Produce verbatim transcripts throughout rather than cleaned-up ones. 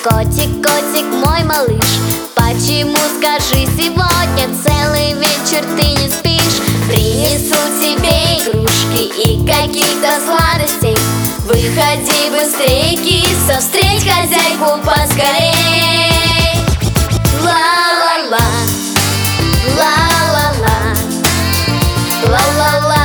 Котик, котик, мой малыш, почему, скажи, сегодня целый вечер ты не спишь? Принесу тебе игрушки и каких-то сладостей. Выходи быстрей, киса, встреть хозяйку поскорей. Ла-ла-ла, ла-ла-ла, ла-ла-ла.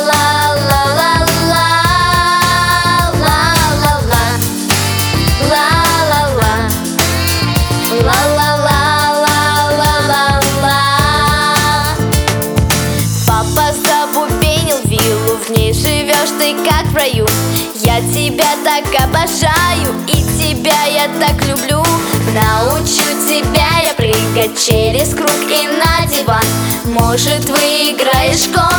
Папа забубенил виллу, в ней живешь ты как в раю. Я тебя так обожаю, и тебя я так люблю. Научу тебя я прыгать через круг и на диван. Может, выиграешь гонку.